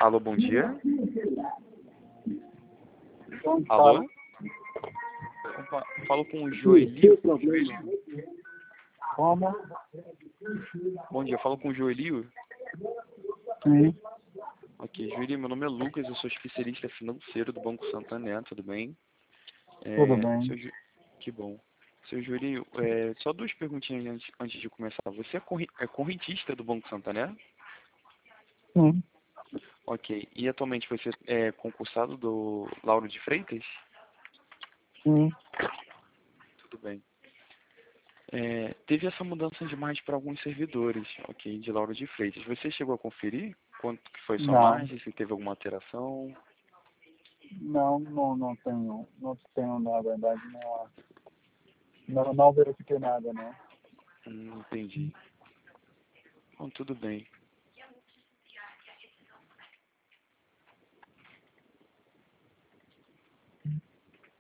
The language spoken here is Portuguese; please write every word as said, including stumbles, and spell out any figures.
Alô, bom dia. Então, Alô? Opa, falo com o Joelio. Joelio? como? Bom dia, falo com o Joelio. Sim, Ok, Joelio, meu nome é Lucas, eu sou especialista financeiro do Banco Santander, tudo bem? É, tudo bem. seu Jo- Que bom. Seu Joelio, é, só duas perguntinhas antes, antes de começar. Você é, corri... é correntista do Banco Santander? Sim, Ok. E atualmente você é concursado do Lauro de Freitas? sim. Tudo bem. É, teve essa mudança de margem para alguns servidores, ok, de Lauro de Freitas. Você chegou a conferir quanto que foi sua Não, margem, se teve alguma alteração? não, não, não tenho, não tenho, na verdade, não, não, não verifiquei nada, não. Hum, entendi. Bom, tudo bem.